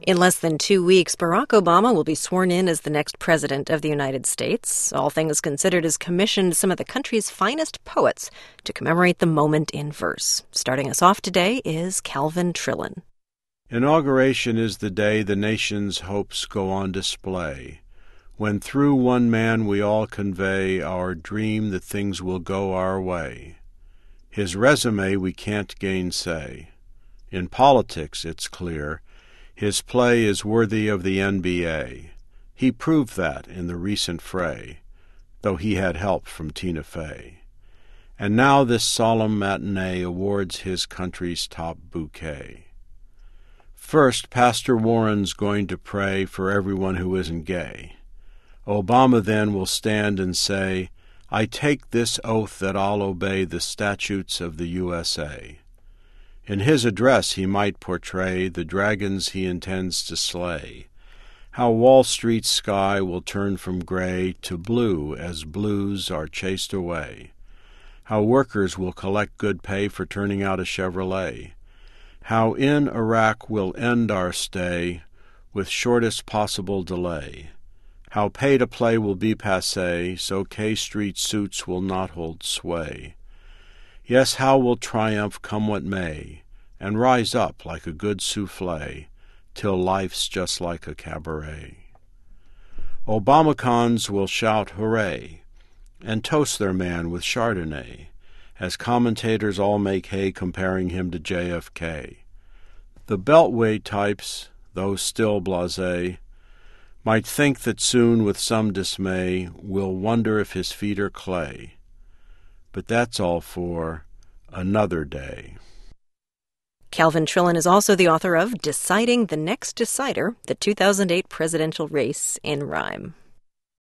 In less than 2 weeks, Barack Obama will be sworn in as the next president of the United States. All Things Considered has commissioned some of the country's finest poets to commemorate the moment in verse. Starting us off today is Calvin Trillin. Inauguration is the day the nation's hopes go on display, when through one man we all convey our dream that things will go our way. His resume we can't gainsay. In politics, it's clear, his play is worthy of the NBA. He proved that in the recent fray, though he had help from Tina Fey. And now this solemn matinee awards his country's top bouquet. First, Pastor Warren's going to pray for everyone who isn't gay. Obama then will stand and say, "I take this oath that I'll obey the statutes of the USA." In his address he might portray the dragons he intends to slay, how Wall Street's sky will turn from gray to blue as blues are chased away, how workers will collect good pay for turning out a Chevrolet, how in Iraq we'll end our stay with shortest possible delay, how pay-to-play will be passé so K Street suits will not hold sway. Yes, how we'll triumph come what may, and rise up like a good soufflé, till life's just like a cabaret. Obamacons will shout hooray, and toast their man with Chardonnay, as commentators all make hay comparing him to JFK. The Beltway types, though still blasé, might think that soon with some dismay we'll wonder if his feet are clay. But that's all for another day. Calvin Trillin is also the author of Deciding the Next Decider, the 2008 presidential race in rhyme.